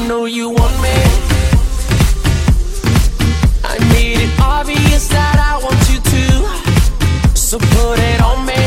know you want me. I made it obvious that I want you to, so put it on me.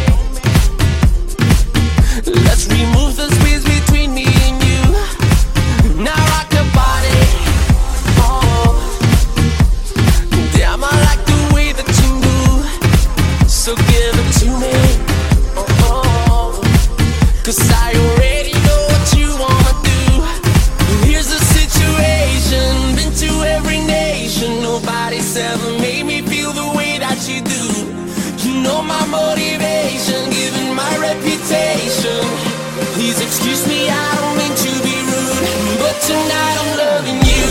Let's remove the space between me and you. Now rock your body. Oh, damn, I like the way that you move, so give it to me. Oh, 'cause I already know what you wanna do. Here's the situation, been to every nation. Nobody's ever made me feel the way that you do. You know my motivation, given my reputation. Please excuse me, I don't mean to be rude, but tonight I'm loving you.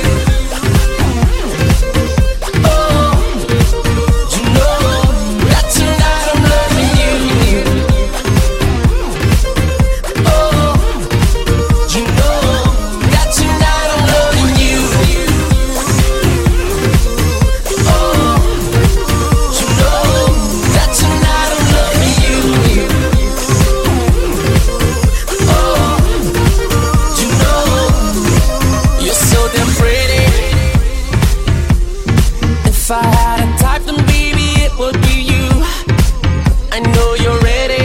Oh, you know that tonight I'm loving you. Oh, you know that tonight I'm loving you. Oh, you know that tonight I'm loving you. Oh, you know you're so damn pretty. If I had a type, then baby it would be you. I know you're ready.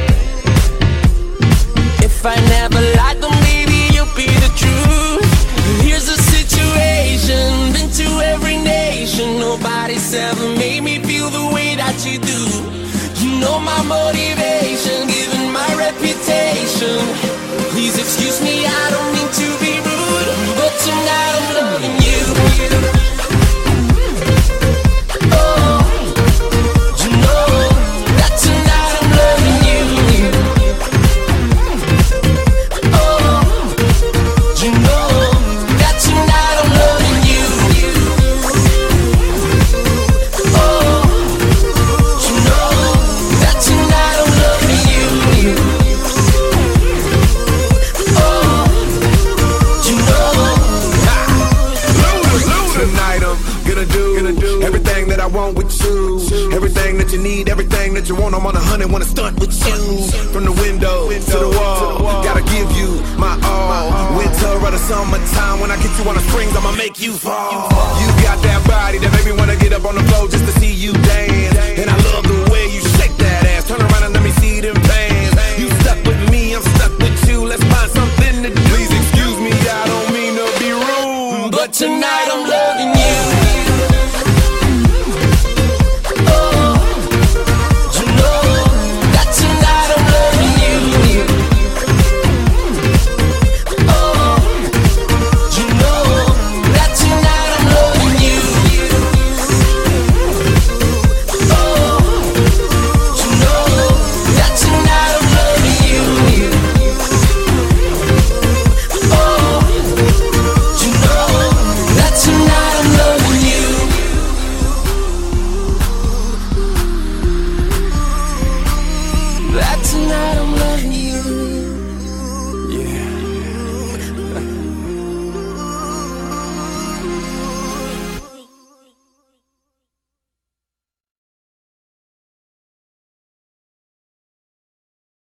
If I never lied, then baby you'll be the truth. Here's the situation, been to every nation. Nobody's ever made me feel the way that you do. You know my motivation, given my reputation. Please excuse me, I don't mean to be rude, but tonight I'm loving you. Oh, you know that tonight I'm loving you. Oh, you know that tonight I'm loving you. Oh, you know that tonight I'm loving you. Oh, you know. Tonight I'm gonna do everything that I want with you. Everything that you need, everything that you want. I'm on 100, wanna stunt with you. From the window to the wall, gotta give you my all. Winter or the summertime, when I get you on the springs, I'ma make you fall. You got that body that make me wanna get up on the floor just to see you dance. And I love the way you shake that ass. Turn around and let me see them pants. You stuck with me, I'm stuck with you. Let's find something to do. Please excuse me, I don't mean to be rude, But tonight